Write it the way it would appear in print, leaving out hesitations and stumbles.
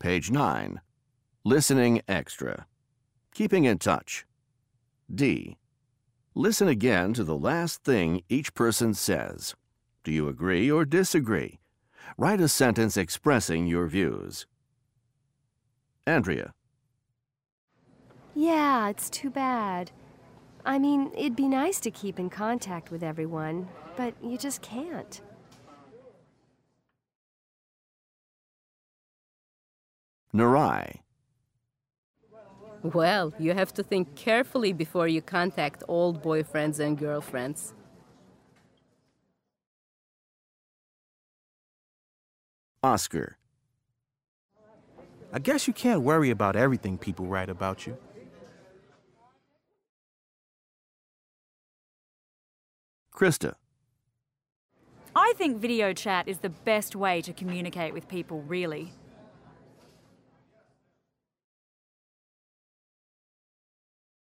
Page 9. Listening extra. Keeping in touch. D. Listen again to the last thing each person says. Do you agree or disagree? Write a sentence expressing your views. Andrea. Yeah, it's too bad. I mean, it'd be nice to keep in contact with everyone, but you just can't. Narai. Well, you have to think carefully before you contact old boyfriends and girlfriends. Oscar. I guess you can't worry about everything people write about you. Krista. I think video chat is the best way to communicate with people, really.